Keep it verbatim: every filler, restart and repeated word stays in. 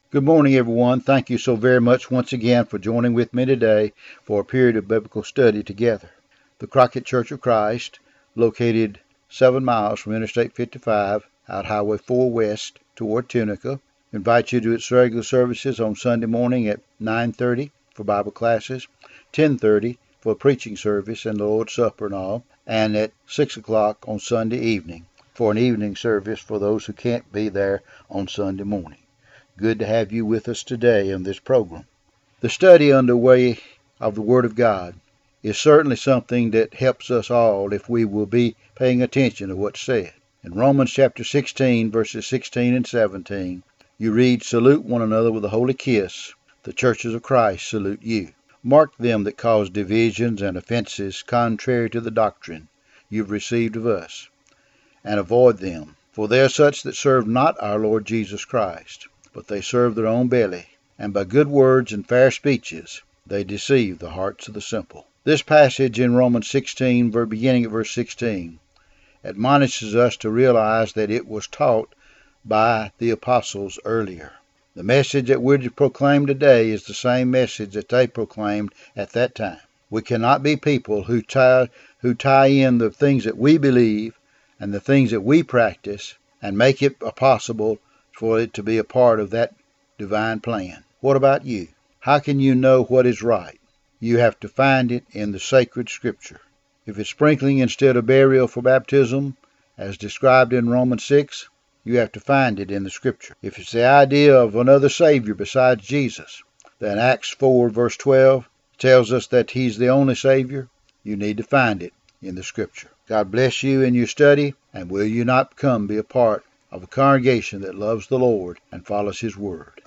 Good morning, everyone. Thank you so very much once again for joining with me today for a period of biblical study together. The Crockett Church of Christ, located seven miles from Interstate fifty-five, out Highway four West toward Tunica, invites you to its regular services on Sunday morning at nine thirty for Bible classes, ten thirty for a preaching service and the Lord's Supper and all, and at six o'clock on Sunday evening for an evening service for those who can't be there on Sunday morning. Good to have you with us today on this program. The study underway of the Word of God is certainly something that helps us all if we will be paying attention to what's said. In Romans chapter sixteen, verses sixteen and seventeen, you read, "Salute one another with a holy kiss. The churches of Christ salute you. Mark them that cause divisions and offenses contrary to the doctrine you've received of us, and avoid them. For they are such that serve not our Lord Jesus Christ, but they serve their own belly, and by good words and fair speeches they deceive the hearts of the simple." This passage in Romans sixteen, beginning at verse sixteen, admonishes us to realize that it was taught by the apostles earlier. The message that we're to proclaim today is the same message that they proclaimed at that time. We cannot be people who tie, who tie in the things that we believe and the things that we practice and make it possible for it to be a part of that divine plan. What about you? How can you know what is right? You have to find it in the sacred scripture. If it's sprinkling instead of burial for baptism, as described in Romans six, you have to find it in the scripture. If it's the idea of another Savior besides Jesus, then Acts four verse twelve tells us that He's the only Savior, you need to find it in the scripture. God bless you in your study, and will you not come be a part of a congregation that loves the Lord and follows His Word.